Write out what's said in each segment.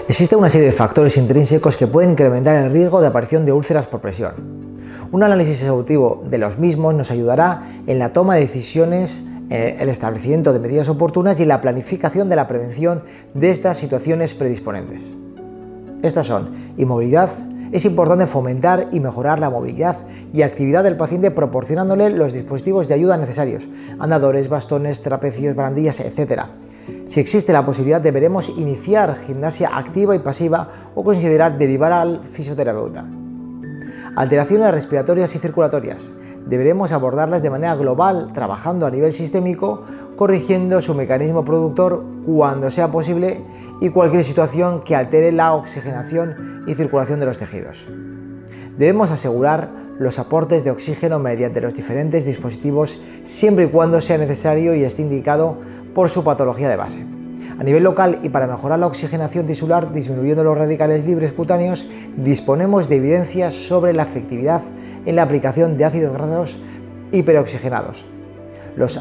Existe una serie de factores intrínsecos que pueden incrementar el riesgo de aparición de úlceras por presión. Un análisis exhaustivo de los mismos nos ayudará en la toma de decisiones, el establecimiento de medidas oportunas y la planificación de la prevención de estas situaciones predisponentes. Estas son: inmovilidad. Es importante fomentar y mejorar la movilidad y actividad del paciente proporcionándole los dispositivos de ayuda necesarios: andadores, bastones, trapecios, barandillas, etc. Si existe la posibilidad, deberemos iniciar gimnasia activa y pasiva o considerar derivar al fisioterapeuta. Alteraciones respiratorias y circulatorias. Deberemos abordarlas de manera global, trabajando a nivel sistémico, corrigiendo su mecanismo productor cuando sea posible y cualquier situación que altere la oxigenación y circulación de los tejidos. Debemos asegurar los aportes de oxígeno mediante los diferentes dispositivos siempre y cuando sea necesario y esté indicado por su patología de base. A nivel local y para mejorar la oxigenación tisular disminuyendo los radicales libres cutáneos, disponemos de evidencias sobre la efectividad en la aplicación de ácidos grasos hiperoxigenados. Los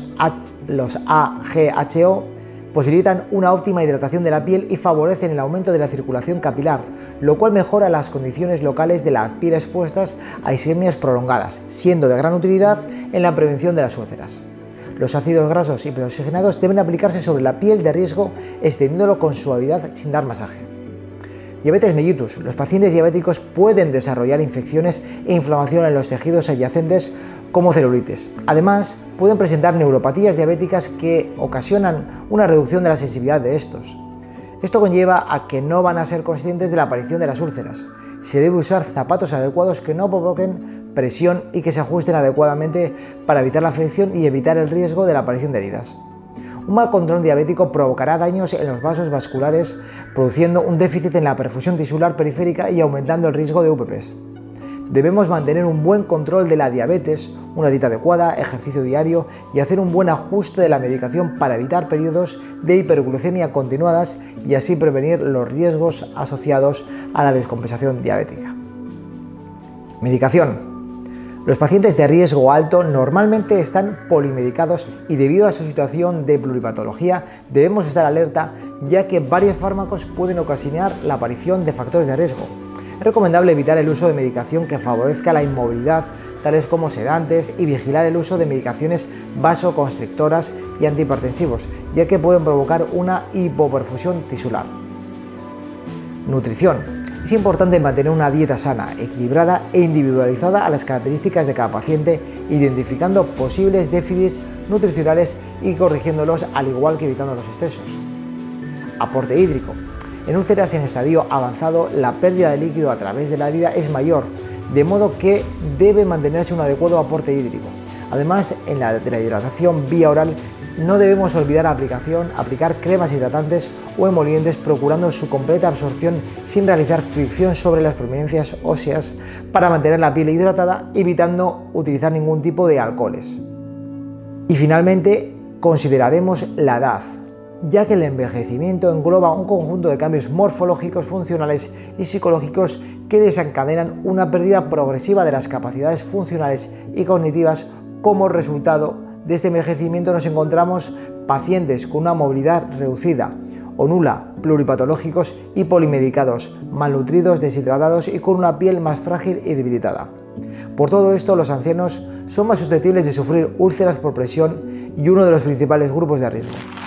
AGHO posibilitan una óptima hidratación de la piel y favorecen el aumento de la circulación capilar, lo cual mejora las condiciones locales de la piel expuestas a isemias prolongadas, siendo de gran utilidad en la prevención de las úlceras. Los ácidos grasos hiperoxigenados deben aplicarse sobre la piel de riesgo, extendiéndolo con suavidad sin dar masaje. Diabetes mellitus. Los pacientes diabéticos pueden desarrollar infecciones e inflamación en los tejidos adyacentes como celulitis. Además, pueden presentar neuropatías diabéticas que ocasionan una reducción de la sensibilidad de estos. Esto conlleva a que no van a ser conscientes de la aparición de las úlceras. Se debe usar zapatos adecuados que no provoquen presión y que se ajusten adecuadamente para evitar la afección y evitar el riesgo de la aparición de heridas. Un mal control diabético provocará daños en los vasos vasculares, produciendo un déficit en la perfusión tisular periférica y aumentando el riesgo de UPPs. Debemos mantener un buen control de la diabetes, una dieta adecuada, ejercicio diario y hacer un buen ajuste de la medicación para evitar periodos de hiperglucemia continuadas y así prevenir los riesgos asociados a la descompensación diabética. Medicación. Los pacientes de riesgo alto normalmente están polimedicados y debido a su situación de pluripatología debemos estar alerta, ya que varios fármacos pueden ocasionar la aparición de factores de riesgo. Es recomendable evitar el uso de medicación que favorezca la inmovilidad, tales como sedantes, y vigilar el uso de medicaciones vasoconstrictoras y antihipertensivos, ya que pueden provocar una hipoperfusión tisular. Nutrición. Es importante mantener una dieta sana, equilibrada e individualizada a las características de cada paciente, identificando posibles déficits nutricionales y corrigiéndolos, al igual que evitando los excesos. Aporte hídrico. En úlceras en estadio avanzado, la pérdida de líquido a través de la herida es mayor, de modo que debe mantenerse un adecuado aporte hídrico. Además, en la hidratación vía oral, no debemos olvidar aplicar cremas hidratantes o emolientes, procurando su completa absorción sin realizar fricción sobre las prominencias óseas para mantener la piel hidratada, evitando utilizar ningún tipo de alcoholes. Y finalmente, consideraremos la edad, ya que el envejecimiento engloba un conjunto de cambios morfológicos, funcionales y psicológicos que desencadenan una pérdida progresiva de las capacidades funcionales y cognitivas. Como resultado de este envejecimiento nos encontramos pacientes con una movilidad reducida o nula, pluripatológicos y polimedicados, malnutridos, deshidratados y con una piel más frágil y debilitada. Por todo esto, los ancianos son más susceptibles de sufrir úlceras por presión y uno de los principales grupos de riesgo.